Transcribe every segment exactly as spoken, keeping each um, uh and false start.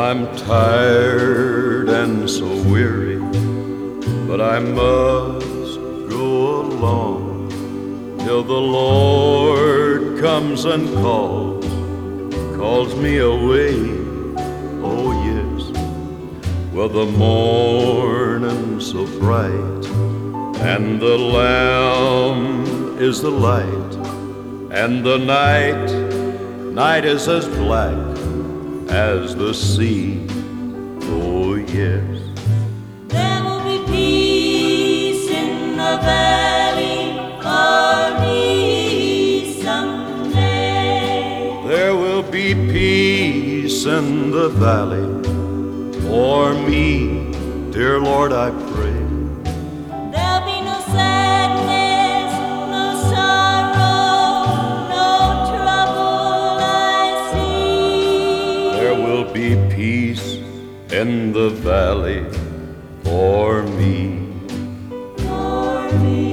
I'm tired and so weary, but I must go along till the Lord comes and calls, calls me away. Oh yes, well the morning's so bright, and the Lamb is the light, and the night, night is as black as the sea. Oh yes, there will be peace in the valley for me someday. There will be peace in the valley for me, dear Lord, I pray. There'll be no sadness, no sorrow, no trouble I see. There will be peace in the valley for me. For me.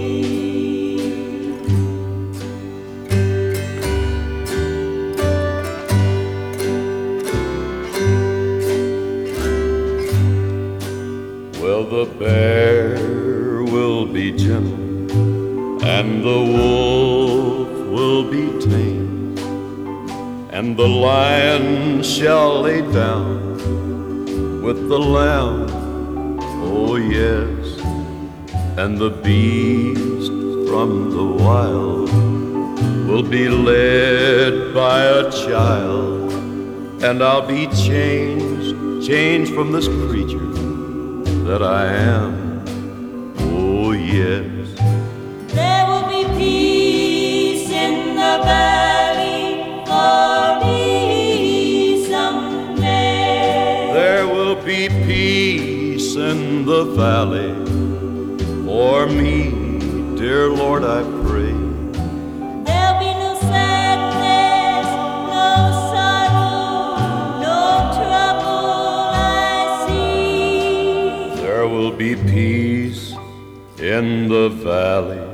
Well, the bear will be gentle, and the wolf will be tame, and the lion shall lay down with the lamb. Oh yes, and the beast from the wild will be led by a child, and I'll be changed, changed from this creature that I am. Oh yes, There will be peace in the valley for me someday. there will be peace in the valley for me, dear Lord, I pray. There'll be no sadness, no sorrow, no trouble I see. There will be peace in the valley